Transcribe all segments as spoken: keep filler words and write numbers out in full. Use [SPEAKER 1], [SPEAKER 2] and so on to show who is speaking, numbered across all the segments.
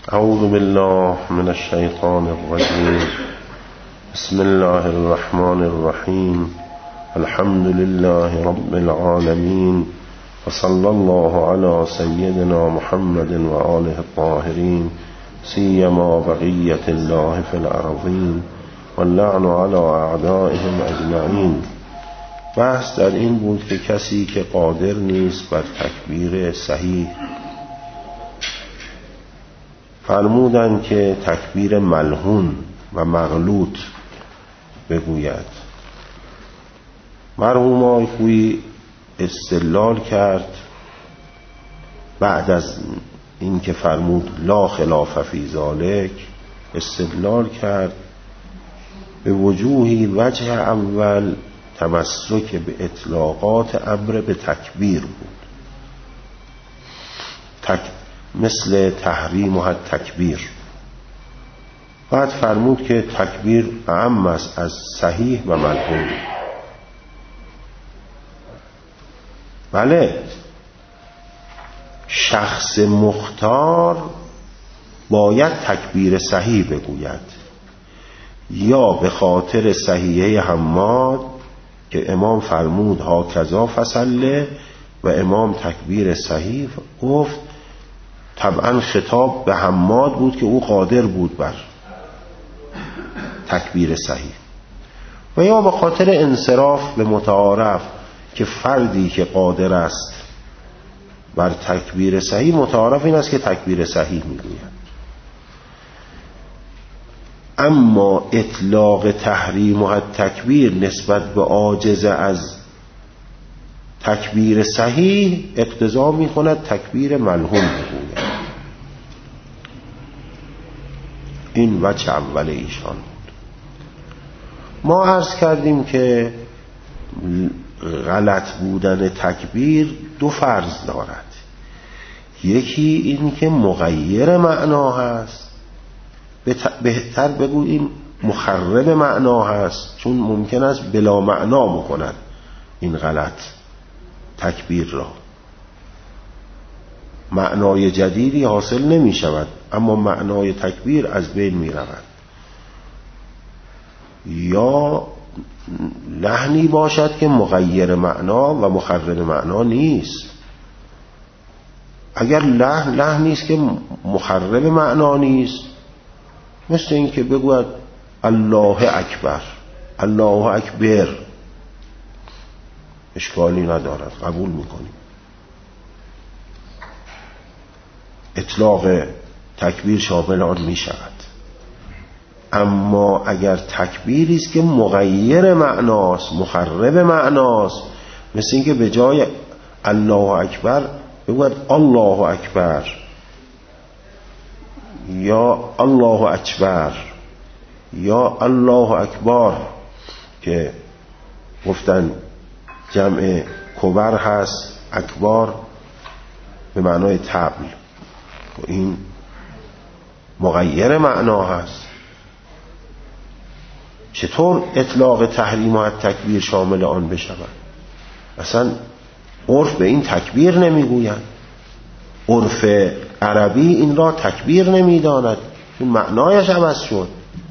[SPEAKER 1] اعوذ بالله من الشیطان الرجیم. بسم الله الرحمن الرحیم. الحمد لله رب العالمین و صلی الله علی سیدنا محمد و آله الطاهرین سیما بقیة الله فی الارضین واللعن علی اعدائهم اجمعین. بحث در این بود که کسی که قادر نیست بر تکبیر صحیح، فرمودند که تکبیر ملحون و مغلوط بگوید. مرحوم آقای خویی استدلال کرد بعد از این که فرمود لا خلاف فی ذالک، استدلال کرد به وجوهی. وجه اول تمسک به اطلاقات امر به تکبیر بود، تک مثل تحریم و حد تکبیر. بعد فرمود که تکبیر اعم است از صحیح و ملحون. بله، شخص مختار باید تکبیر صحیح بگوید، یا به خاطر صحیحه حماد که امام فرمود ها کذا فصله و امام تکبیر صحیح گفت. طبعا خطاب به حماد بود که او قادر بود بر تکبیر صحیح، و یا به خاطر انصراف به متعارف که فردی که قادر است بر تکبیر صحیح، متعارف این است که تکبیر صحیح میگوید. اما اطلاق تحریم و تکبیر نسبت به عاجز از تکبیر صحیح اقتضا می کند تکبیر ملحون بگوید. این وجه اول ایشان بود. ما عرض کردیم که غلط بودن تکبیر دو فرض دارد. یکی این که مغیر معنا هست، بهتر بگو این مخرب معنا هست، چون ممکن است بلا معنا بکند این غلط تکبیر را. معنای جدیدی حاصل نمی شود، اما معنای تکبیر از بین می رود. یا لحنی باشد که مغیر معنا و مخرب معنا نیست. اگر لحن لحنی است که مخرب معنا نیست، مثل این که بگوید الله اکبر، الله اکبر، اشکالی ندارد، قبول میکنیم. اطلاق تکبیر شامل آن می شود. اما اگر تکبیری است که مغیر معناست، مخرب معناست، مثل این که به جای الله اکبر بگوید الله اکبر یا الله اکبر یا الله اکبر، که گفتن جمع کبر هست، اکبار به معنای طبل، این مغیر معنا هست. چطور اطلاق تحریم و تکبیر شامل آن بشود؟ اصلا عرف به این تکبیر نمیگوید، عرف عربی این را تکبیر نمیداند، این معنایش عوض شد.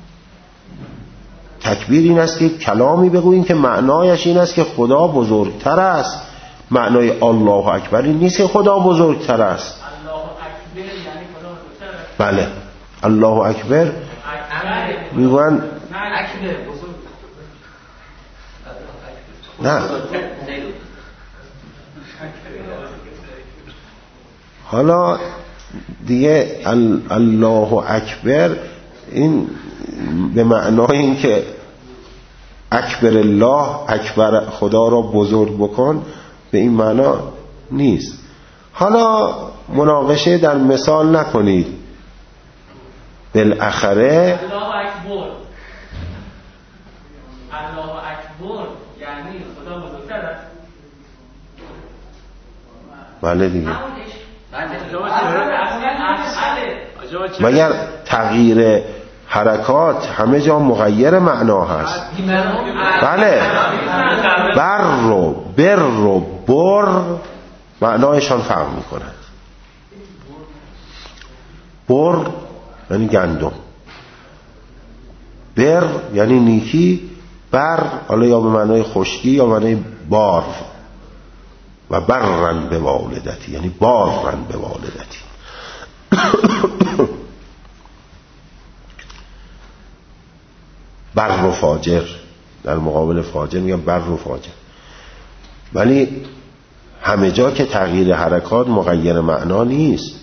[SPEAKER 1] تکبیر این است که کلامی بگوییم که معنایش این است که خدا بزرگتر است. معنای الله اکبر این نیست که خدا بزرگتر است.
[SPEAKER 2] الله اکبر یعنی خدا بزرگتر است.
[SPEAKER 1] بله، الله اکبر میگویند
[SPEAKER 2] اکبر بزرگ.
[SPEAKER 1] نه، حالا دیگه الله اکبر این به معنای این که اکبر الله، اکبر خدا را بزرگ بکن، به این معنا نیست. حالا مناقشه در مثال نکنید. بالاخره
[SPEAKER 2] الله اکبر، الله اکبر یعنی خدا بزرگتر است.
[SPEAKER 1] بله دیگه. مگر تغییر حرکات همه جا مغیر معنا هست؟ بله، بر و بر و بر معنایشان فرق می کند. بر یعنی گندم، بر یعنی نیکی، بر حالا یا به معنای خشکی یا به معنای بار، و برن به والدتی یعنی بارن به والدتی. بر و فاجر، در مقابل فاجر میگم بر و فاجر. ولی همه جا که تغییر حرکات مغیر معنا نیست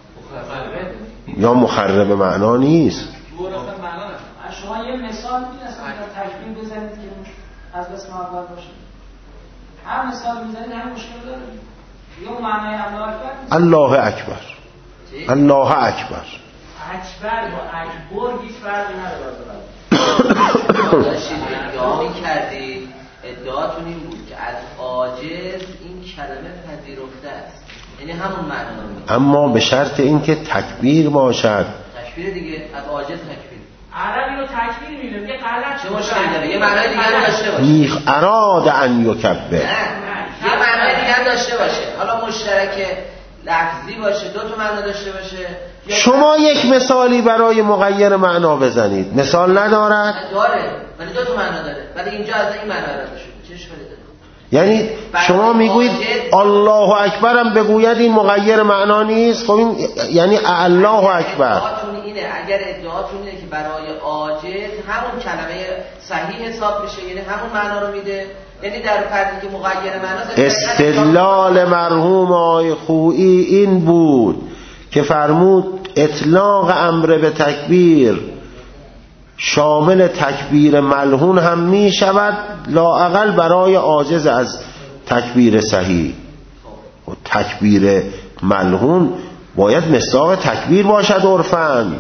[SPEAKER 1] یا مخرب معنا نیست.
[SPEAKER 2] شما یه مثال می‌رسید در تکبیر بزنید که از اسم اول باشه، هر مثال می‌زنید هم مشکل داره. یه اون معنای الله اکبر،
[SPEAKER 1] الله اکبر، الله اکبر،
[SPEAKER 2] اکبر با اکبر هیچ فرقی نداره.
[SPEAKER 3] داشتید ادعا می‌کردید، ادعاتون این بود که از عاجز این کلمه پذیرفته است، یعنی همون معنا رو،
[SPEAKER 1] اما به شرط اینکه تکبیر باشد.
[SPEAKER 3] تکبیر دیگه، از عاجز تکبیر.
[SPEAKER 2] عربی رو تکبیر می‌بینه، یه غلط
[SPEAKER 3] چه مشکلی داره؟ یه معنای دیگه هم داشته باشه.
[SPEAKER 1] میخ اراد ان یکبر،
[SPEAKER 3] یه معنای دیگه هم داشته باشه، حالا مشترک لفظی باشه، دو تا معنا داشته باشه.
[SPEAKER 1] شما یک مثالی برای مغیر معنا بزنید. مثال ندارد؟
[SPEAKER 3] داره، ولی دو تا معنا داره. ولی اینجا از این معنا رد شده. چه اشکالی داره؟
[SPEAKER 1] یعنی شما میگویید الله اکبر هم بگوید این مغیر معنا نیست؟ خب این یعنی الله اکبر.
[SPEAKER 3] ادعاتون اینه، اگر ادعاتون اینه که برای عاجز همون کلمه صحیح حساب بشه، یعنی همون معنا رو میده، یعنی در فردی که مغیر معنا،
[SPEAKER 1] استدلال مرحوم آقای خویی این بود که فرمود اطلاق امر به تکبیر شامل تکبیر ملحون هم می شود، لااقل برای عاجز از تکبیر صحیح. و تکبیر ملحون باید مصداق تکبیر باشد عرفاً.
[SPEAKER 3] دیگه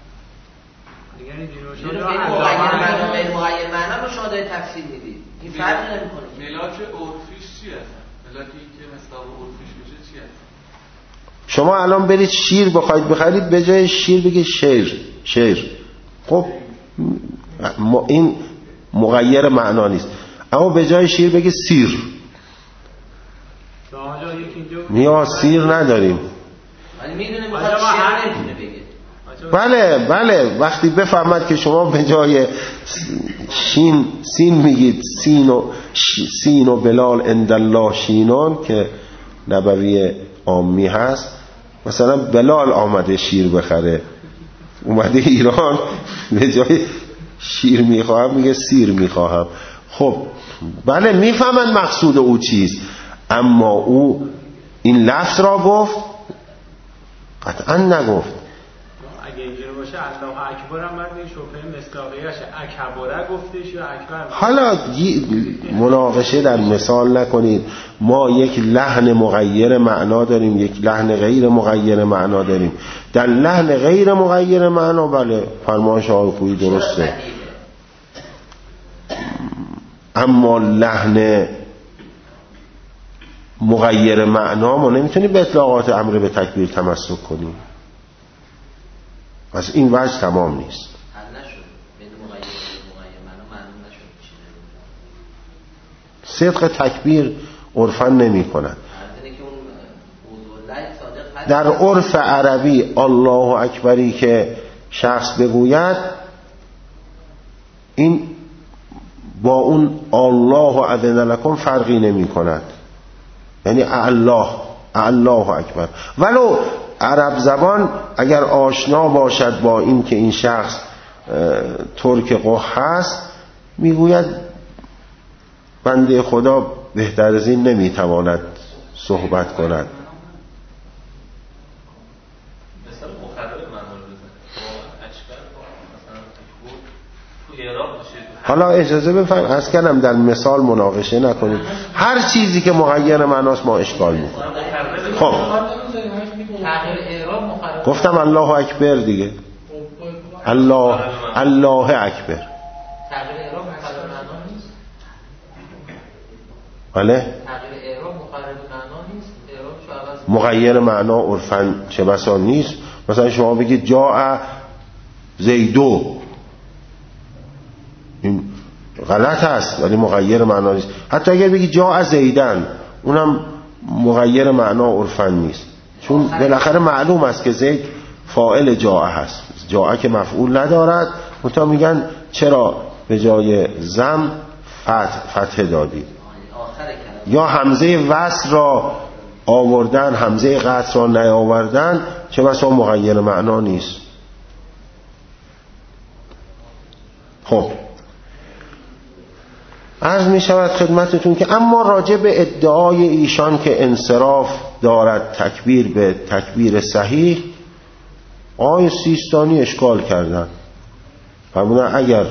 [SPEAKER 3] مغیر معنا به مغیر معنا رو شما دارید تفسیر میدید، این فرق نمیکنه.
[SPEAKER 4] ملاک عرفیش چی است؟ ملاکی که مصداق عرفیش بشه چی است؟
[SPEAKER 1] شما الان برید شیر بخواید بخرید، به جای شیر بگید شیر، شیر. خب این مغیر معنا نیست. اما به جای شیر بگید سیر. نیاز سیر نداریم.
[SPEAKER 3] ولی میدونه میخواد شیر نمیتونه بگه.
[SPEAKER 1] بله بله، وقتی بفهمد که شما به جای شین سین میگید سین و سین و بلال عند الله شینان که نبوی عامی هست، مثلا بلال آمده شیر بخره، اومده ایران، به جای شیر میخواهم میگه سیر میخواهم. خب بله میفهمن مقصود او چیست، اما او این لفظ را گفت قطعا نگفت.
[SPEAKER 5] اگه اینجوری باشه الله اکبر هم باید شبهه مصداقیه‌اش اکبره گفتش یا اکبر.
[SPEAKER 1] حالا مناقشه در مثال نکنید. ما یک لحن مغیر معنا داریم، یک لحن غیر مغیر معنا داریم. در لحن غیر مغیر معنا بله فرمایش آقای خویی درسته، اما لحن مغیر معنا ما نمیتونیم به اطلاقات امر به تکبیر تمسک کنیم. پس این وجه تمام نیست. صدق تکبیر عرفاً نمی کند. در عرف عربی الله اکبری که شخص بگوید، این با اون الله اذن لکم فرقی نمی کند، یعنی الله الله اکبر. ولو عرب زبان اگر آشنا باشد با این که این شخص ترک قح هست، میگوید بنده خدا بهتر از این نمیتواند صحبت کند. حالا اجازه بفرمایید از کلم در مثال مناقشه نکنید. هر چیزی که مغیر معناست ما اشکال میکنیم. خب گفتم الله اکبر دیگه، الله الله اکبر. بله مغیر معنا عرفاً چه بسا نیست. مثلا شما بگید جاء زیدو، این غلط هست ولی مغیر معنا نیست. حتی اگر بگید جاء زیدن، اونم مغیر معنا عرفاً نیست، چون بالاخره معلوم است که زید فاعل جاء هست، جاء که مفعول ندارد، منتها میگن چرا به جای زم فتح فتح دادید. یا همزه وصل را آوردن، همزه قطع را نیاوردن، چه بسا مغیر معنا نیست. خب عرض می شود خدمتتون که اما راجع به ادعای ایشان که انصراف دارد تکبیر به تکبیر صحیح، آقای سیستانی اشکال کردن، فرمودن اگر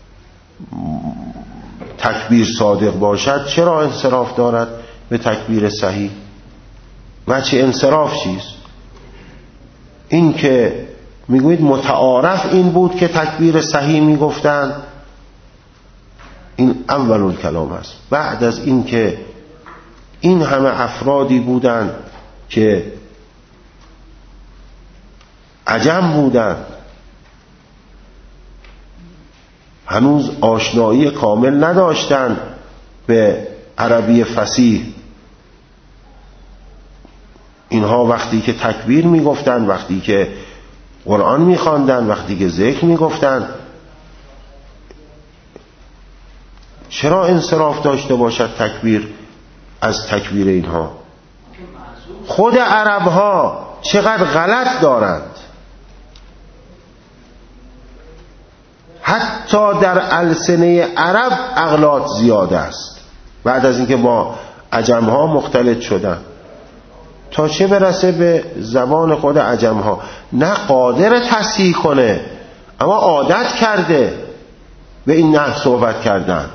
[SPEAKER 1] تکبیر صادق باشد چرا انصراف دارد به تکبیر صحیح؟ و چه انصراف چیست؟ این که میگوید متعارف این بود که تکبیر صحیح میگفتن، این اول الکلام است. بعد از این که این همه افرادی بودند که عجم بودند، هنوز آشنایی کامل نداشتند به عربی فصیح، اینها وقتی که تکبیر میگفتند، وقتی که قرآن میخواندند، وقتی که ذکر میگفتند، چرا انصراف داشته باشد تکبیر از تکبیر اینها؟ خود عرب ها چقدر غلط دارند، حتی در السنه عرب اغلاط زیاد است بعد از اینکه با عجم ها مختلط شدن، تا چه برسه به زبان خود عجم ها. نه قادر تصحیح کنه، اما عادت کرده به این نحو صحبت کردن،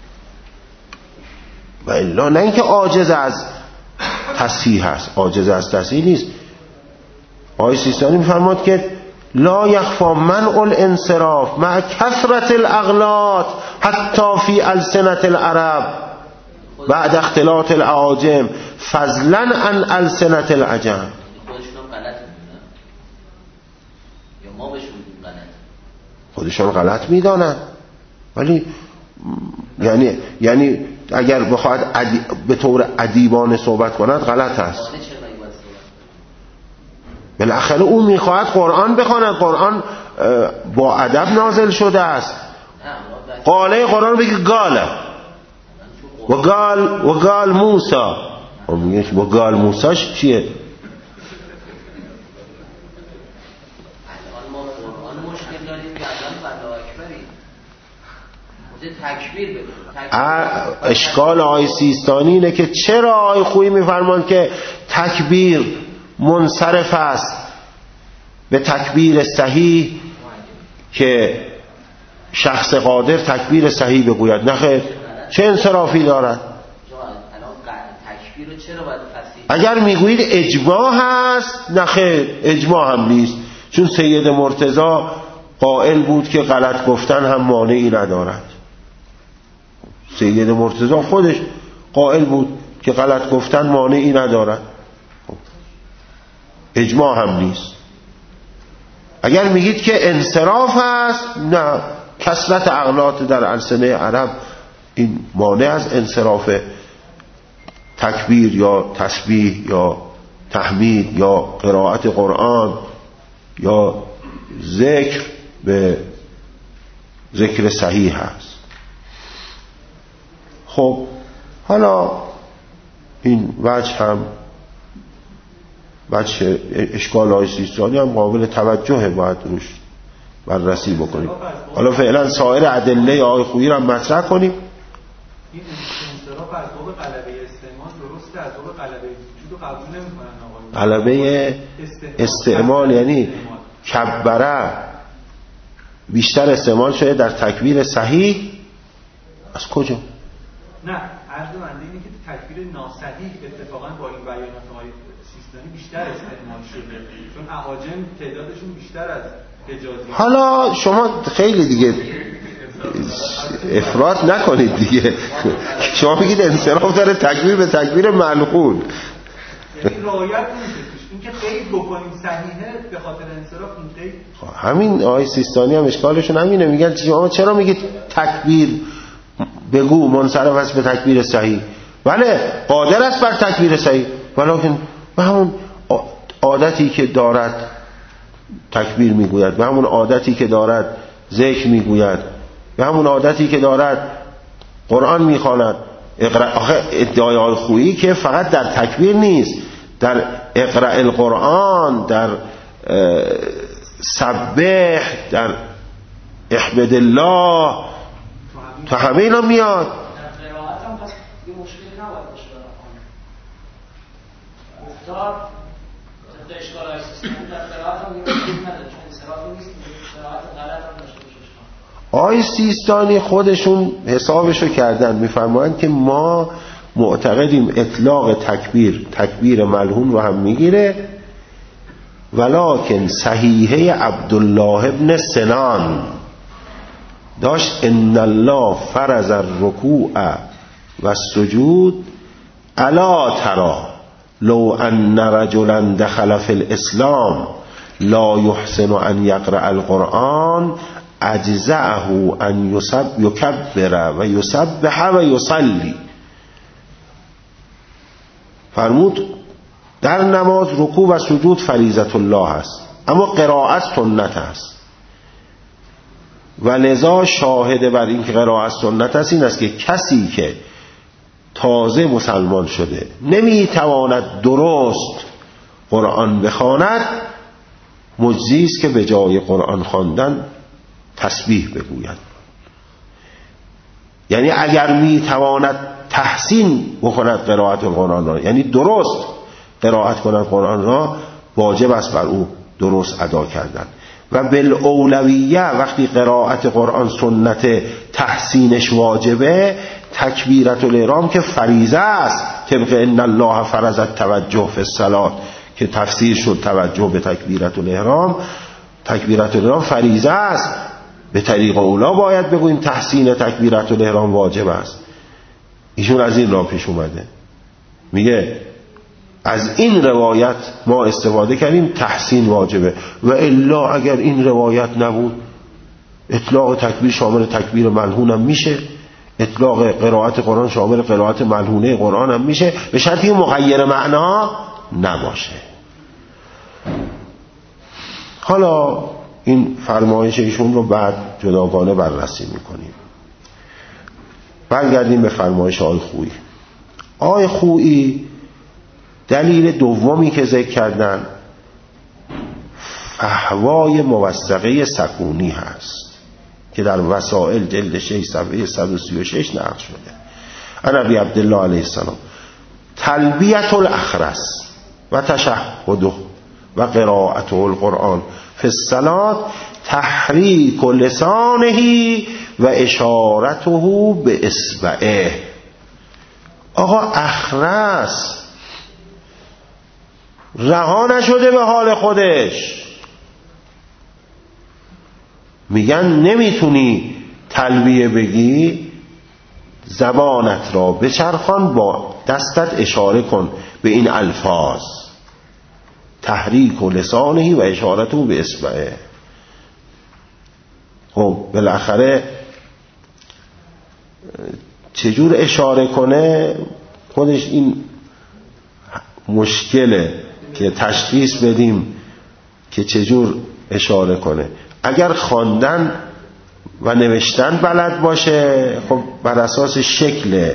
[SPEAKER 1] و الا نه اینکه عاجز از تصحیح است، عاجز از تصحیح نیست. آقای سیستانی می‌فرماد که لا یخفا منع الانصراف مع کثرت الاغلاط حتی فی السنة العرب بعد اختلاط الاعاجم فضلا عن السنة العجم.
[SPEAKER 3] خودشون غلط میدونن یا ما بهشون غلط؟
[SPEAKER 1] خودشون غلط میدانن، ولی یعنی یعنی اگر بخواد عدی... به طور ادیبانه صحبت کند غلط است. بالاخره او میخواهد قرآن بخواند، قرآن با ادب نازل شده است. قاله قرآن بگه قاله و قال و قال موسی، و میگه و قال موسیش چیه؟ اشکال آقای سیستانی اینه که چرا آقای خویی میفرمان که تکبیر منصرف است به تکبیر صحیح، که شخص قادر تکبیر صحیح بگوید؟ نخیر، چه انصرافی دارد؟ اگر میگویید اجماع هست، نخیر، اجماع هم نیست، چون سید مرتضی قائل بود که غلط گفتن هم مانعی ندارد. سید مرتضی خودش قائل بود که غلط گفتن مانعی ندارد، اجماع هم نیست. اگر میگید که انصراف هست، نه، کثرت اغلاط در السنه عرب این مانع از انصراف تکبیر یا تسبیح یا تحمید یا قرائت قرآن یا ذکر به ذکر صحیح هست. خب حالا این وجه هم وجه اشکال های سیستانی هم قابل توجهه، باید روش بررسی بکنیم. حالا فعلا سایر ادله آقای خویی رو هم مطرح کنیم.
[SPEAKER 4] این انصراف از باب غلبه استعمال درسته، از باب غلبه وجود قبول نمی‌کنن آقا.
[SPEAKER 1] غلبه استعمال یعنی کبره بیشتر استعمال شده در تکبیر صحیح، از کجا؟
[SPEAKER 4] نه، عرض بنده اینه که تکبیر ناصحیح اتفاقا با این بیانات آقای سیستانی بیشتر استعمال شده، چون اعاجم تعدادشون بیشتر از حجازی. حالا
[SPEAKER 1] شما خیلی دیگه افراط نکنید دیگه. شما بگید انصراف داره تکبیر به تکبیر منقول،
[SPEAKER 4] یعنی رعایت نمیشه این که قید بکنیم صحیحه به خاطر انصراف این قید.
[SPEAKER 1] همین آقای سیستانی هم اشکالشون همینه، میگن شما چرا میگید تکبیر بگو منصرف است به تکبیر صحیح؟ بله قادر است بر تکبیر صحیح، ولیکن به همون عادتی که دارد تکبیر میگوید، به همون عادتی که دارد ذکر میگوید، به همون عادتی که دارد قرآن میخواند. آخه ادعای خویی که فقط در تکبیر نیست، در اقرأ القرآن، در سبح، در احمد الله، تو همه اینا میاد.
[SPEAKER 2] در قرائت هم پس یه مشکلی نباید باشه برای خانم گفتار طبق اشکال های سیستمی در قرائت هم یه مشکلی نداره، چون انصرافی نیست قرائت غلط هم داشته باشه.
[SPEAKER 1] آی سیستانی خودشون حسابشو کردن، میفرمایند که ما معتقدیم اطلاق تکبیر تکبیر ملحون رو هم میگیره، ولکن صحیحه عبدالله ابن سنان داشت ان الله فرض الرکوع و السجود الا ترى لو ان رجلا دخل في الاسلام لا يحسن ان يقرأ القرآن اجزعه ان يسب يكبر و يسبح و يصلي. فرمود در نماز رکوع و سجود فریضت الله است، اما قرائت سنت است و لذا شاهد بر این که قرائت سنت است این است که کسی که تازه مسلمان شده نمیتواند درست قرآن بخواند، مجزی است که به جای قرآن خواندن تسبیح بگوید. یعنی اگر میتواند تحسین بکند قرائت القرآن را، یعنی درست قرائت کند قرآن را، واجب است بر او درست ادا کردن. و بالاولویه وقتی قرائت قرآن سنت تحسینش واجبه، تکبیرت الاحرام که فریضه است طبق ان الله فرض التوجه فی الصلاة که تفسیر شد توجه به تکبیرت الاحرام، تکبیرت الاحرام فریضه است، به طریق اولا باید بگوییم تحسین تکبیرت الاحرام واجب است. ایشون از این راه پیش اومده، میگه از این روایت ما استفاده کردیم تحسین واجبه، و الا اگر این روایت نبود اطلاق تکبیر شامل تکبیر ملحون هم میشه، اطلاق قرائت قرآن شامل قرائت ملحونه قرآن هم میشه، به شرطی مغیر معنا نباشه. حالا این فرمایش ایشون رو بعد جداگانه بررسی میکنیم. برگردیم به فرمایش آقای خویی. آقای خویی دلیل دومی که ذکر کردن فحوای موثقه سکونی هست که در وسائل جلد شش صفحه صد و سی و شش نقل شده. عن ابی عبدالله علیه السلام تلبیت الاخرس و تشهده و قراءته القرآن فی الصلاة تحریک لسانه و اشارته به اصبعه. آقا اخرس رها نشده به حال خودش، میگن نمیتونی تلبیه بگی، زبانت را بچرخان، با دستت اشاره کن به این الفاظ تحریک و لسانه و اشارته به اصبعه. خب بالاخره چجور اشاره کنه خودش این مشکله که تشخیص بدیم که چجور اشاره کنه. اگر خواندن و نوشتن بلد باشه خب بر اساس شکل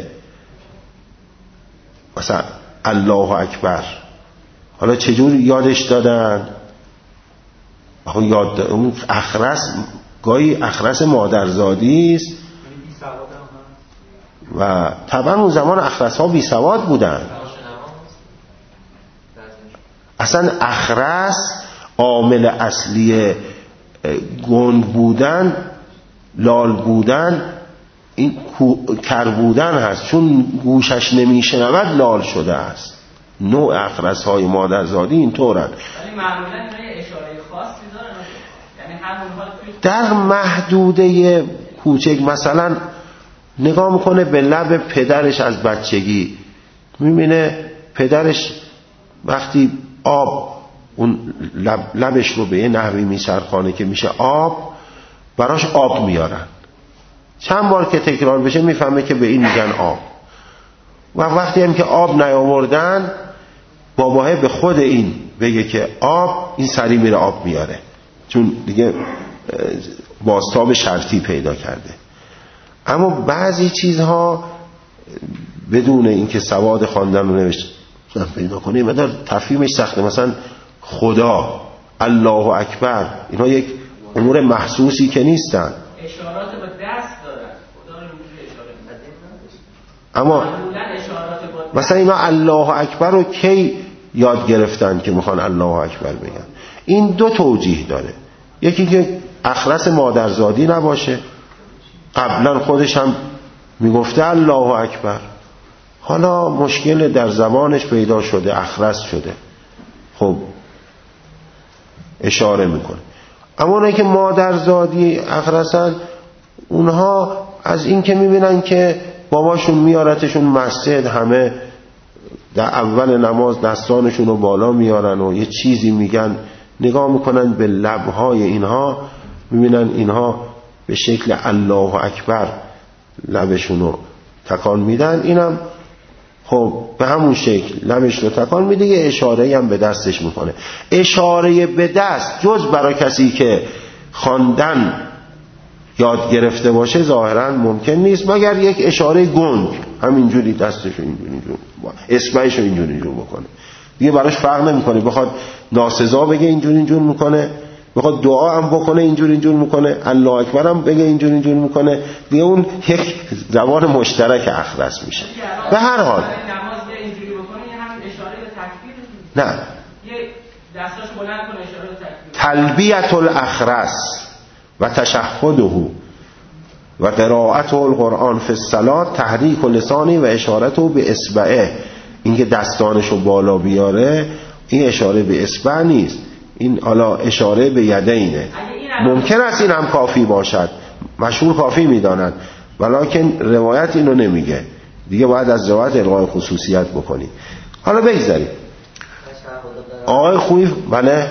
[SPEAKER 1] مثلا الله اکبر، حالا چجور یادش دادن؟ آخه یاد دادن. اون اخرس گاهی اخرس مادرزادی است و طبعا اون زمان اخرس ها بی سواد بودن. اصلا اخرس عامل اصلی گنگ بودن، لال بودن، این کر بودن هست، چون گوشش نمیشنود لال شده است. نوع اخرس های مادرزادی این طورن.
[SPEAKER 2] ولی معمولا اینا اشاره خاصی دارن، یعنی همون حال
[SPEAKER 1] در محدوده کوچک مثلا نگاه میکنه به لب پدرش از بچگی، میبینه پدرش وقتی آب اون لب لبش رو به یه نحوی میچرخانه که میشه آب، براش آب میارن. چند بار که تکرار بشه میفهمه که به این میگن آب. و وقتی هم که آب نیاوردن، باباه به خود این بگه که آب، این سری میره آب میاره. چون دیگه بازتاب شرطی پیدا کرده. اما بعضی چیزها بدون اینکه سواد خواندن و نوشتن پیدا کنه مدار تفهیمش سخته. مثلا خدا، الله اکبر، اینا یک امور محسوسی که نیستن.
[SPEAKER 2] اشارات با دست دارن، خدا رو اینجوری اشاره می‌کنه.
[SPEAKER 1] اما مثلا اینا الله اکبر رو کی یاد گرفتن که میخوان الله اکبر بگن؟ این دو توجیه داره. یکی که اخرس مادرزادی نباشه، قبلا خودش هم میگفته الله اکبر، حالا مشکل در زبانش پیدا شده، اخرس شده، خب اشاره میکنه. اما اونایی که مادرزادی اخرسن، اونها از این که میبینن که باباشون میارتشون مسجد، همه در اول نماز دستانشون رو بالا میارن و یه چیزی میگن، نگاه میکنن به لبهای اینها، میبینن اینها به شکل الله اکبر لبشون رو تکان میدن، اینم خب به همون شکل لبش رو تکان میده، یه اشاره هم به دستش میکنه. اشاره به دست جز برای کسی که خواندن یاد گرفته باشه ظاهرا ممکن نیست، مگر یک اشاره گنگ، همینجوری دستشو اینجوری اصبعشو اینجوری اینجوری بکنه، دیگه براش فرق نمیکنه. بخواد ناسزا بگه اینجوری اینجوری میکنه، بخواد دعا هم بکنه اینجوری اینجوری میکنه، الله اکبر هم بگه اینجوری اینجوری میکنه، دیگه اون یک زبان مشترک اخرس میشه. به هر حال
[SPEAKER 2] نماز اینجوری بکنه یه همین اشاره به تکبیر،
[SPEAKER 1] نه،
[SPEAKER 2] یه دستاش بلند کنه اشاره به تکبیر.
[SPEAKER 1] تلبیت الاخرس و تشهده و قرائت القرآن فی الصلاة تحریک لسانی و اشارته به اصبعه. اینکه دستانشو بالا بیاره این اشاره به اصبع نیست، این حالا اشاره به یدینه. ممکن است این هم کافی باشد، مشهور کافی میدانند، ولیکن روایت اینو نمیگه، دیگه باید از روایت الغای خصوصیت بکنی. حالا بگذاریم آقای خویی بله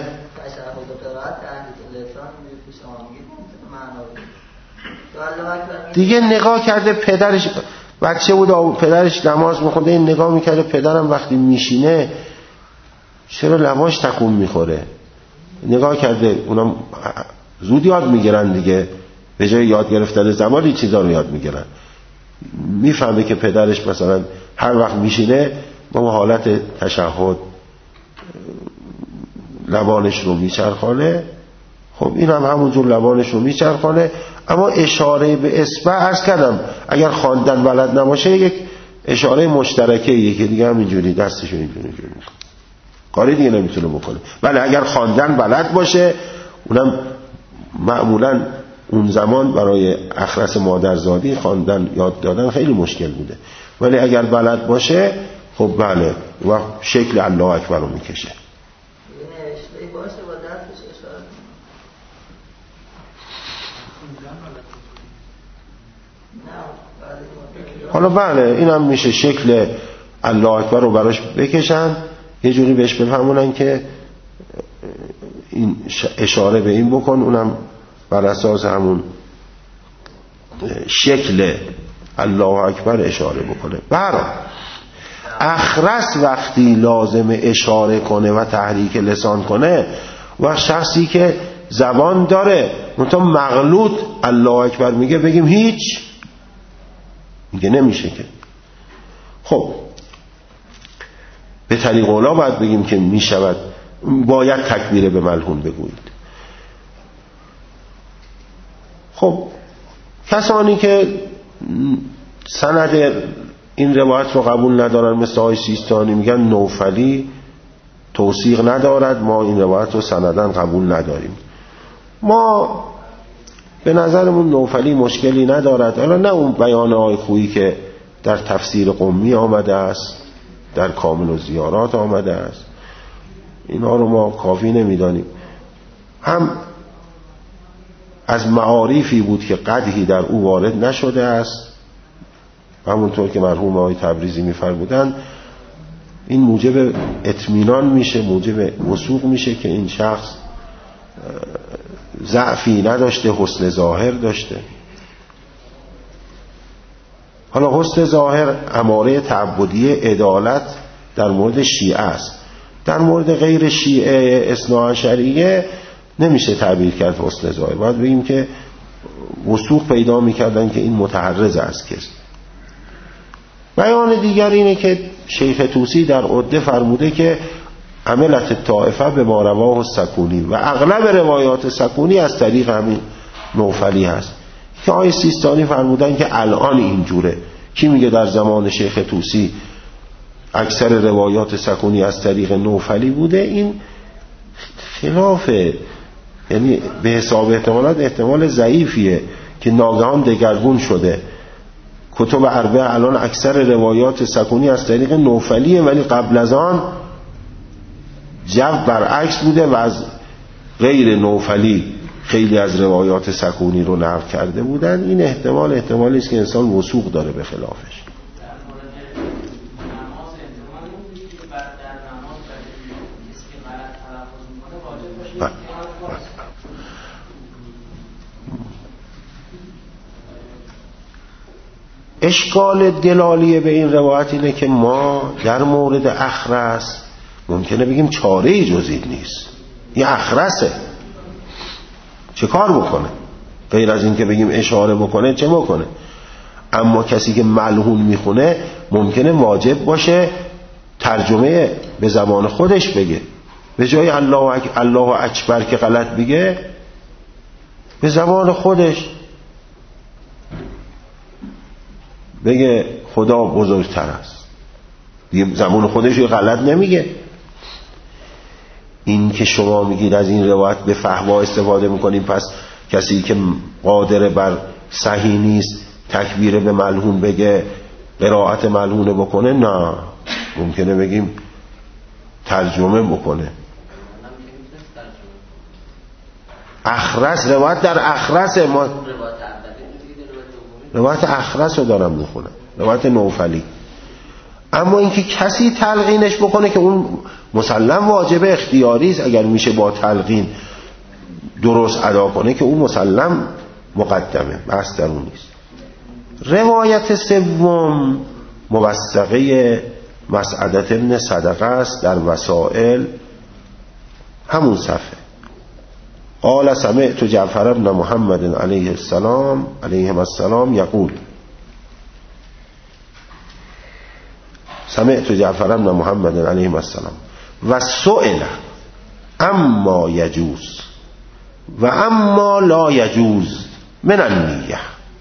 [SPEAKER 1] دیگه نگاه کرده پدرش، بچه بود پدرش نماز میخونده، این نگاه میکرده پدرم وقتی میشینه چرا لباش تکون میخوره، نگاه کرده. اونا زود یاد میگیرن دیگه، به جای یاد گرفتن زبان این چیزا رو یاد میگیرن. میفهمه که پدرش مثلا هر وقت میشینه با حالت تشهد لبانش رو میچرخانه، خب این هم همونجور لبانش رو میچرخانه. اما اشاره به اصبع عرض کردم اگر خواندن بلد نباشه یک اشاره مشترکه، یکی دیگه هم اینجوری دستشو اینجوری اینجوری کاری دیگه نمیتونه بکنه. ولی اگر خواندن بلد باشه، اونم معمولا اون زمان برای اخرس مادرزادی خواندن یاد دادن خیلی مشکل بوده، ولی اگر بلد باشه خب بله و شکل الله اکبر رو میکشه. حالا بله اینم میشه شکل الله اکبر رو براش بکشن، یه جوری بهش بفهمونن که این اشاره به این بکن، اونم بر اساس همون شکل الله اکبر اشاره بکنه. برای اخرس وقتی لازم اشاره کنه و تحریک لسان کنه و شخصی که زبان داره منتها مغلوط الله اکبر میگه بگیم هیچ، میگه نمیشه که. خب به طریق اولا باید بگیم که میشود، باید تکبیر به ملحون بگویید. خب کسانی که سند این روایت رو قبول ندارن مثل آقای سیستانی میگن نوفلی توثیق ندارد، ما این روایت رو سندن قبول نداریم. ما به نظرمون نوفلی مشکلی ندارد، حالا نه اون بیان آقای خویی که در تفسیر قمی آمده است، در کامل و زیارات آمده است، اینا رو ما کافی نمیدانیم. هم از معارفی بود که قدحی در او وارد نشده است، همونطور که مرحوم آقای تبریزی می‌فرمودند، این موجب اطمینان میشه، موجب وثوق میشه که این شخص ضعفی نداشته، حسن ظاهر داشته. حالا حسن ظاهر اماره تعبدی عدالت در مورد شیعه است، در مورد غیر شیعه اثنا عشریه نمیشه تعبیر کرد حسن ظاهر، باید بگیم که وثوق پیدا میکردن که این متحرز از کس. بیان دیگر اینه که شیخ طوسی در عده فرموده که عملت طائفه به ما رواه السکونی و اغلب روایات سکونی از طریق همین نوفلی هست. که آقای سیستانی فرمودن که الان اینجوره. کی میگه در زمان شیخ طوسی اکثر روایات سکونی از طریق نوفلی بوده؟ این خلافه، یعنی به حساب احتمالات احتمال ضعیفیه که ناگهان دگرگون شده. کتب اربعه الان اکثر روایات سکونی از طریق نوفلیه، ولی قبل از آن جو برعکس بوده و از غیر نوفلی خیلی از روایات سکونی رو نقل کرده بودن. این احتمال احتمالی است که انسان وثوق داره به خلافش. اشکال دلالیه به این روایت اینه که ما در مورد اخرس ممکنه بگیم چاره‌ای جز این نیست، این اخرسه، چه کار بکنه؟ غیر از این که بگیم اشاره بکنه چه بکنه؟ اما کسی که ملحون میخونه ممکنه واجب باشه ترجمه به زبان خودش بگه، به جای الله اک... الله اکبر که غلط بگه به زبان خودش بگه خدا بزرگتر است، دیگه زبان خودش رو غلط نمیگه. این که شما میگید از این روایت به فحوا استفاده میکنیم پس کسی که قادر بر صحیح نیست تکبیر به ملحون بگه، قرائت ملحونه بکنه، نه، ممکنه بگیم ترجمه بکنه. اخرس، روایت در اخرس، ما روایت اخرس رو دارم میخونم، روایت نوفلی. اما اینکه کسی تلقینش بکنه که اون مسلم واجب اختیاری است، اگر میشه با تلقین درست ادا کنه که اون مسلم مقدمه، بحث در اون نیست. روایت سوم موثقه مسعدة ابن صدقه است در وسائل، همون صفحه. قال سمعت جعفر بن محمد علیه السلام علیهم السلام یقول، سمعت جعفر بن محمد علیهم السلام و سئل اما یجوز و اما لا یجوز من النیه.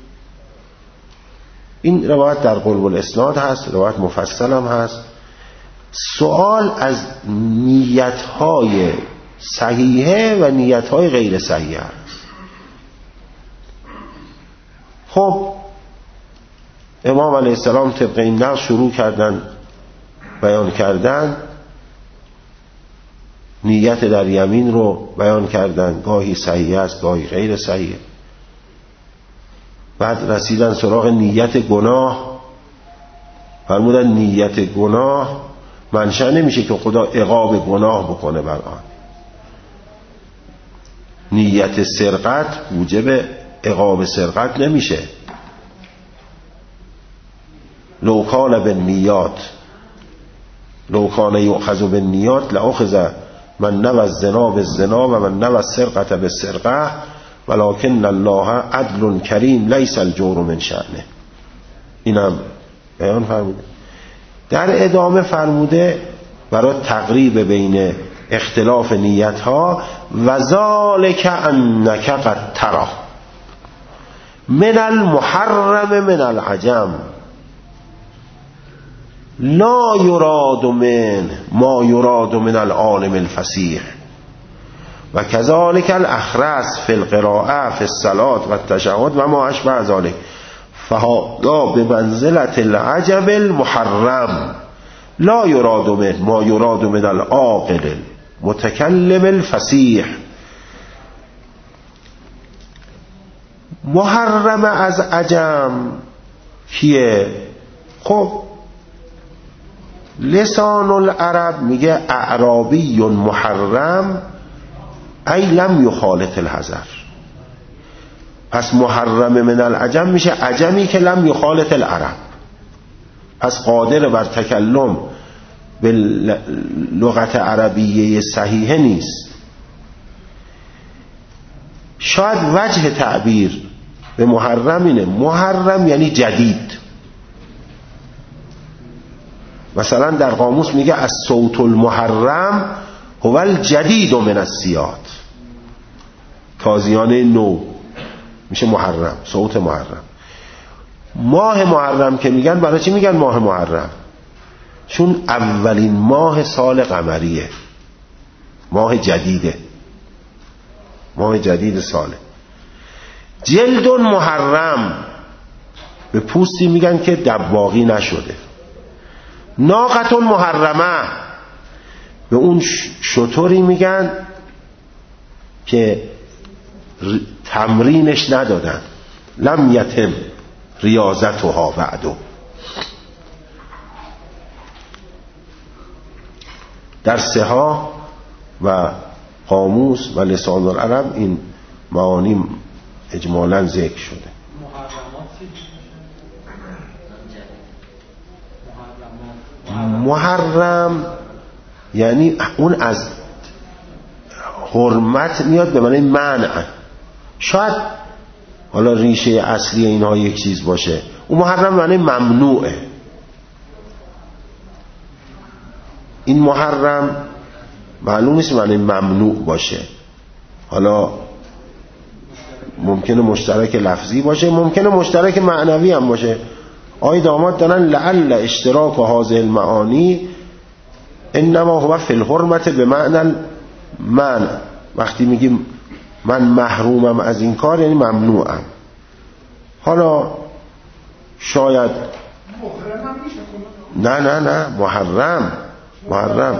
[SPEAKER 1] این روایت در قلب الاسناد هست، روایت مفصل هم هست. سوال از نیت‌های صحیحه و نیت‌های غیر صحیحه هست. خب امام علیه السلام طبق این نقش شروع کردن بیان کردن، نیت در یمین رو بیان کردن، گاهی صحیح است گاهی غیر صحیح. بعد رسیدن سراغ نیت گناه، فرمودن نیت گناه منشأ نمیشه که خدا عقاب گناه بکنه بر آن. نیت سرقت موجب عقاب سرقت نمیشه. لو کان بالنیات لو کان یؤخذ بالنیات لاخذ من نوى الزنا بالزنا و من نوى السرقة بالسرقة ولكن الله عدل کریم لیس الجور من شأنه. اینم بیان فرموده. در ادامه فرموده برای تقریب بین اختلاف نیت ها و ذالک انک قد ترى من المحرم من العجم لا يراد من ما يراد من العالم الفصیح و كذلك الاخرس في القراءه في الصلاه والتشهد و ما اشبه ذلك فهذا بمنزله العجب المحرم لا يراد من ما يراد من العاقل المتكلم الفصیح. محرم از عجم کیه؟ خب لسان العرب میگه اعرابی محرم ای لم یخالط الحذر. پس محرم من العجم میشه عجمی که لم یخالط العرب، پس قادر بر تکلم به لغت عربیه صحیحه نیست. شاید وجه تعبیر به محرم اینه، محرم یعنی جدید. مثلا در قاموس میگه از صوت المحرم هو الجدید من الصیاد، تازیانه نو میشه محرم، صوت محرم. ماه محرم که میگن، برای چی میگن ماه محرم؟ چون اولین ماه سال قمریه، ماه جدیده، ماه جدید ساله. جلد محرم، به پوستی میگن که دباغی نشده. ناقة محرمه، به اون شتری میگن که تمرینش ندادن، لم یتم ریاضتها بعدو. در سها و قاموس و لسان العرب این معانی اجمالاً ذکر شده. محرم یعنی اون از حرمت میاد به معنی منع. شاید حالا ریشه اصلی اینها یک چیز باشه، اون محرم معنی ممنوعه. این محرم معلوم نیست معنی ممنوع باشه، حالا ممکنه مشترک لفظی باشه، ممکنه مشترک معنوی هم باشه. آی داماد دارن لعل اشتراک و هذه المعانی انما هو فی الحرمت به معنی من. وقتی میگیم من محرومم از این کار یعنی ممنوعم. حالا شاید نه نه نه محرم محرم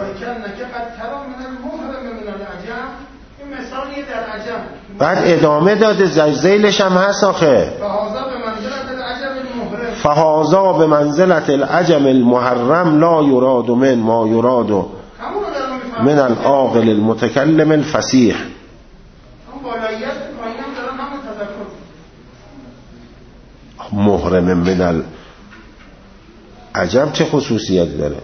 [SPEAKER 1] بعد ادامه داده، ذیلش هم هست آخه، فهذا به منزلت العجم المحرم لا یراد من ما یراد من العاقل المتکلم الفصیح. محرم من العجم چه خصوصیتی داره؟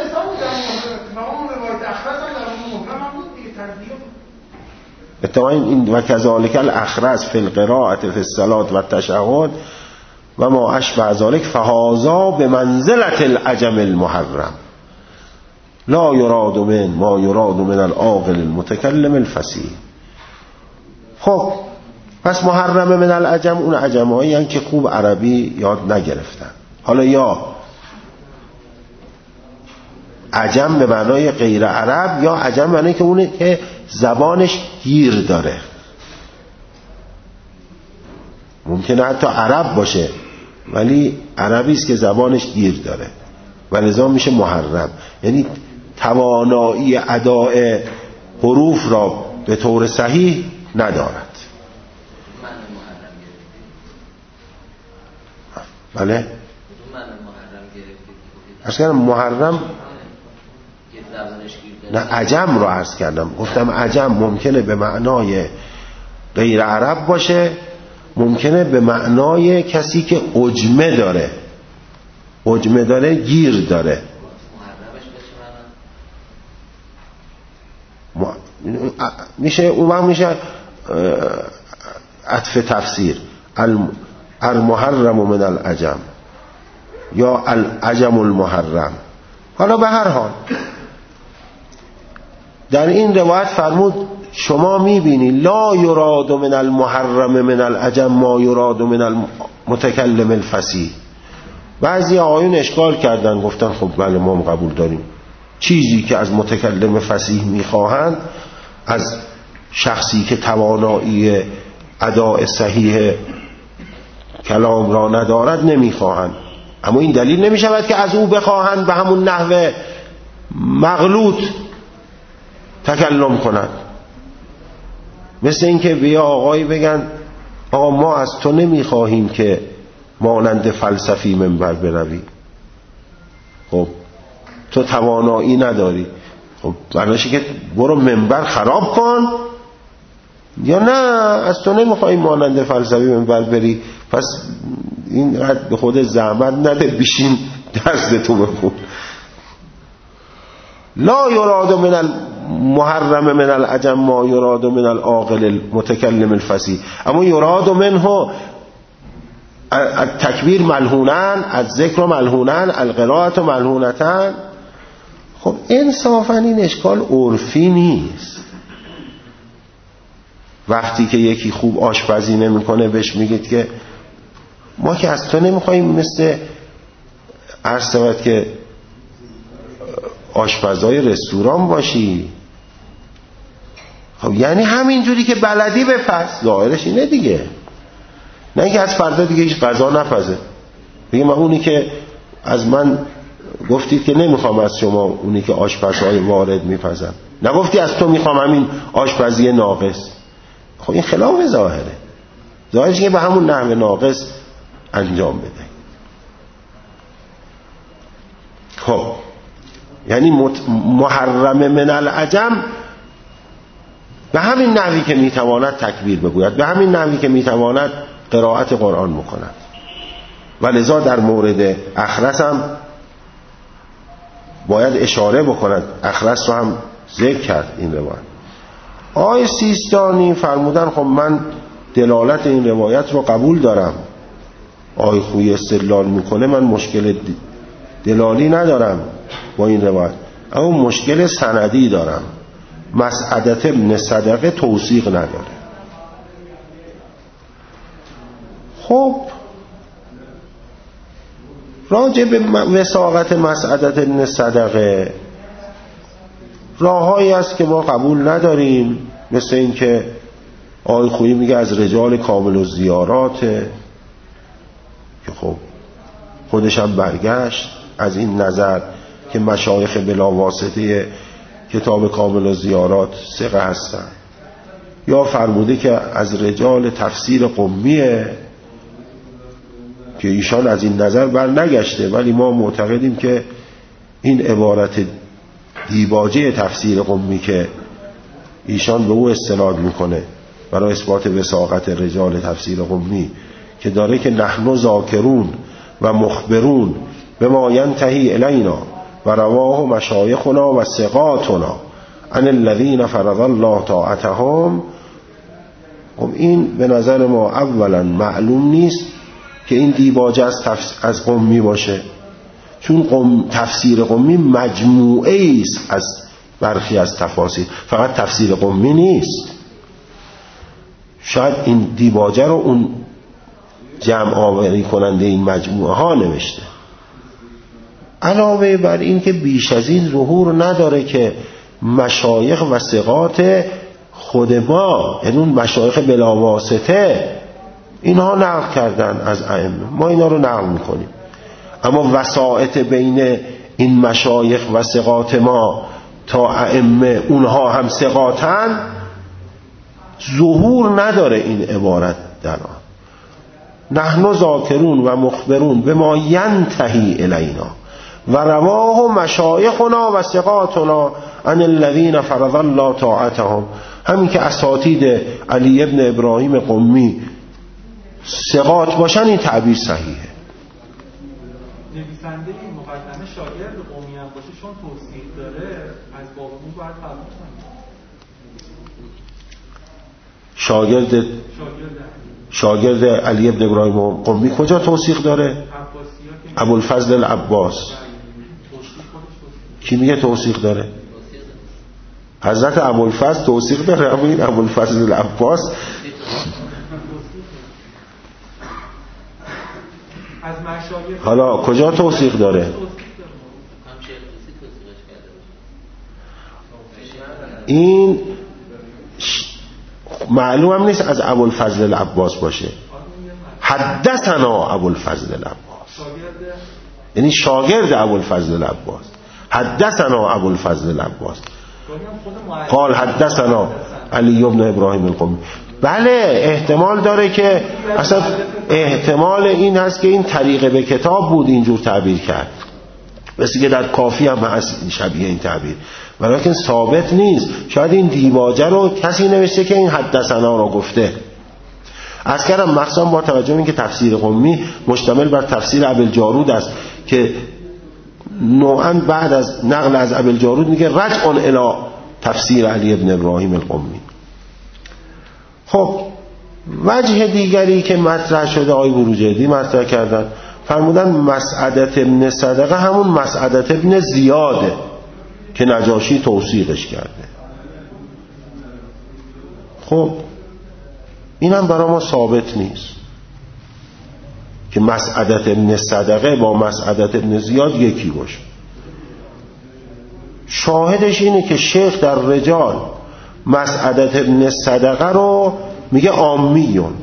[SPEAKER 1] اتفاقا این و کذالک الاخرس فی القراءة فی الصلاة و التشهد و ما اشبه ذلک فهذا به منزلت العجم المحرم لا یراد من ما یراد من العاقل المتکلم الفصیح. خب پس محرم من العجم اون عجمایی هستند که خوب عربی یاد نگرفتن. حالا یا عجم به معنای غیر عرب، یا عجم معنی که اونه که زبانش گیر داره. ممکنه حتی عرب باشه ولی عربی است که زبانش گیر داره و لذا میشه محرم، یعنی توانایی اداء حروف را به طور صحیح ندارد. بله عرض کردم محرم نه عجم رو عرض کردم، گفتم عجم ممکنه به معنای غیر عرب باشه، ممکنه به معنای کسی که عجمه داره، عجمه داره گیر داره. میشه اون وقت میشه عطف تفسیر المحرم من العجم یا العجم المحرم. حالا به هر حال در این روایت فرمود شما میبینی لا یراد من المحرم من العجم ما یراد من المتکلم الفصیح. بعضی آقایون اشکال کردن، گفتن خب بله ما هم قبول داریم چیزی که از متکلم فصیح میخواهند از شخصی که توانایی اداء صحیح کلام را ندارد نمیخواهند، اما این دلیل نمیشود که از او بخواهند به همون نحوه مغلوط تکلم کنند. مثل این که بیا آقایی بگن آقا ما از تو نمیخواهیم که مانند فلسفی منبر بروی، خب تو توانایی نداری، خب برناشه که برو منبر خراب کن، یا نه از تو نمیخواهیم مانند فلسفی منبر بری، پس این قد به خود زحمت نده، بشین درس تو بخون. لا یراد من محرم من العجم ما یراد من العاقل المتکلم الفصیح، اما یراد منه التکبیر ملهونن، الذکر ملهونن، القراءت ملهونتن. خب انصافا این اشکال عرفی نیست. وقتی که یکی خوب آشپزی نمیکنه بهش میگید که ما که از تو نمیخواییم مثل عرض شود که آشپزای رستوران باشی. خب یعنی همینجوری که بلدی بپز، ظاهرش اینه دیگه، نه اینکه از فردا دیگه هیچ غذا نپزه. بگه من اونی که از من گفتید که نمیخوام از شما اونی که آشپزهای وارد میپزن، نگفتی از تو میخوام همین آشپزی ناقص. خب این خلاف ظاهره، ظاهرش که به همون نحو ناقص انجام بده. خب یعنی محرم من العجم به همین نحوی که میتواند تکبیر بگوید، به همین نحوی که میتواند قرائت قرآن بکند. ولذا در مورد اخرس هم باید اشاره بکند، اخرس رو هم ذکر کرد این روایت. آقای سیستانی فرمودن خب من دلالت این روایت رو قبول دارم، آقای خویی استدلال میکنه، من مشکل دلالی ندارم با این روایت، اما مشکل سندی دارم. مسعدت ابن صدقه توثیق نداره. خب راجع به وثاقت مسعدت ابن صدقه راههایی است که ما قبول نداریم، مثل این که آقای خویی میگه از رجال کامل و زیاراته، که خب خودش هم برگشت از این نظر که مشایخ بلا واسطه کتاب کامل و زیارات ثقه هستن. یا فرموده که از رجال تفسیر قمیه، که ایشان از این نظر بر نگشته، ولی ما معتقدیم که این عبارت دیباجه تفسیر قمی که ایشان به او استناد میکنه برای اثبات وثاقت رجال تفسیر قمی، که داره که نحن ذاکرون و مخبرون به ما ینتهی الینا و رواه مشایخنا و ثقاتنا عن الذین فرض الله طاعتهم. خب این به نظر ما اولا معلوم نیست که این دیباجه از, تفس... از قمی باشه، چون قم... تفسیر قمی مجموعه است از برخی از تفاسیر، فقط تفسیر قمی نیست. شاید این دیباجه رو اون جمع آوری کننده این مجموعه ها نوشته. علاوه بر این که بیش از این ظهور نداره که مشایخ و ثقات خود ما، یعنی اون مشایخ بلاواسطه، اینها نقل کردن از ائمه، ما اینا رو نقل میکنیم، اما وسائط بین این مشایخ و ثقات ما تا ائمه اونها هم ثقاتن ظهور نداره این عبارت در آن. نحن ذاکرون و مخبرون به ما ینتهی الینا و رواه مشایخنا و ثقاتنا عن الذین فرض الله طاعتهم. همین که اساتید علی ابن ابراهیم قمی ثقات باشن این تعبیر صحیحه.
[SPEAKER 4] نویسنده این مقدمه شاگرد قمی هم باشه چون توصیح داره، از باب اون باید قبول کنیم.
[SPEAKER 1] شاگرد شاگرد علی ابن ابراهیم قمی کجا توثیق داره؟ ابوالفضل العباس. کی میگه توثیق داره؟ حضرت ابوالفضل توثیق داره، اما این ابوالفضل العباس حالا کجا توثیق داره؟ این معلوم هم نیست از ابوالفضل العباس باشه. حدثنا ابوالفضل العباس، یعنی شاگرد ابوالفضل العباس. حدثنا ابوالفضل العباس قال حدثنا علی بن ابراهیم القمی. بله احتمال داره که اصلا احتمال این هست که این طریقه به کتاب بود اینجور تعبیر کرد، مثل که در کافی هم هست شبیه این تعبیر، ولیکن ثابت نیست. شاید این دیباجه رو کسی نوشته که این حدثنا رو گفته. از کردم مخصوصا با توجه این که تفسیر قمی مشتمل بر تفسیر ابوالجارود است که نوعا بعد از نقل از ابوالجارود میگه رجع الی تفسیر علی ابن ابراهیم القمی. خب وجه دیگری که مطرح شده آقای بروجردی مطرح کردن، فرمودن مسعدت ابن صدقه همون مسعدت ابن زیاده که نجاشی توثیقش کرده. خب اینم برای ما ثابت نیست که مسعدت ابن صدقه با مسعدت ابن زیاد یکی باشه. شاهدش اینه که شیخ در رجال مسعدت ابن صدقه رو میگه عامیون،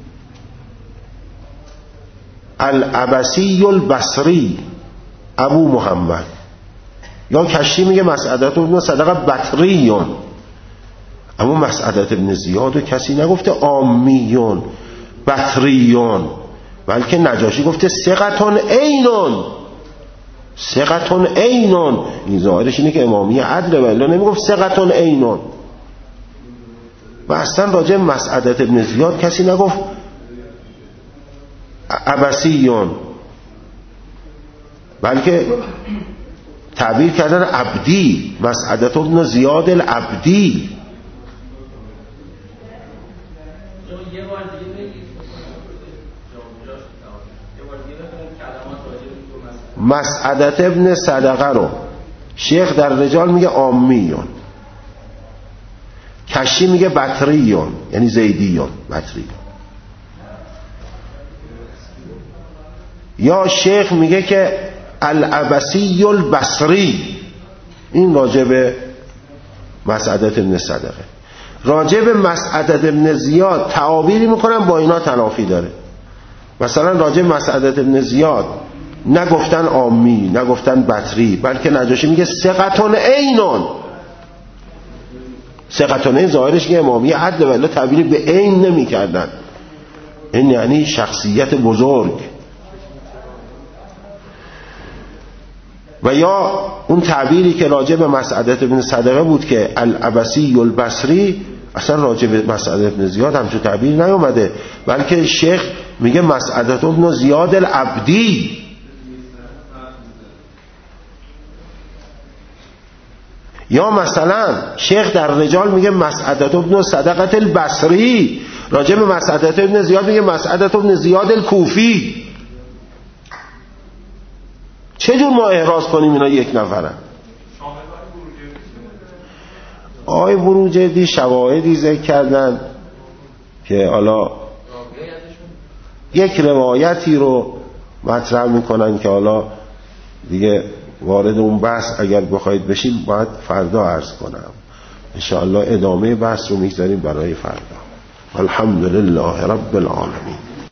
[SPEAKER 1] العبسی البصری ابو محمد، یا کشی میگه مسعدت ابن صدقه بطریون. اما مسعدت ابن زیاد و کسی نگفته عامیون بطریون، بلکه نجاشی گفته ثقتون عینون، ثقتون عینون. این ظاهرش اینه که امامی عدل، ولی نمیگفت ثقتون عینون. و اصلا راجع مسعدت ابن زیاد کسی نگفت عبسیون، بلکه تعبیر کردن عبدی، مسعدت ابن زیاد العبدی. مسعدت ابن صدقه رو شیخ در رجال میگه عامیون، کشی میگه بطریون یعنی زیدیون بطریون، یا شیخ میگه که العبسی البصری. این راجع به مسعدت ابن صدقه. راجع به مسعدت ابن زیاد تعابیری میکنن با اینا تنافی داره. مثلا راجع به مسعدت ابن زیاد نگفتن عامی، نگفتن بطری، بلکه نجاشی میگه ثقتون عینون. ثقتون عین ظاهرش که امامی عدل، ولی تعبیر به عین نمیکردن. این یعنی شخصیت بزرگ. و یا اون تعبیری که راجع به مسعدت ابن صدقه بود که العبسی البصری، اصلا راجع به مسعدت ابن زیاد همچون تعبیر نیومده، بلکه شیخ میگه مسعدت ابن زیاد العبدی. یا مثلا شیخ در رجال میگه مسعدت ابن صدقه البصری، راجع به مسعدت ابن زیاد میگه مسعدت ابن زیاد الکوفی. چجور ما احراز کنیم اینا یک نفرن؟ آقای بروجردی شواهدی ذکر کردن که حالا یک روایتی رو مطرح میکنن که حالا دیگه وارد اون بحث اگر بخواید بشیم باید فردا عرض کنم. انشاءالله ادامه بحث رو میگذاریم برای فردا. الحمدلله رب العالمین.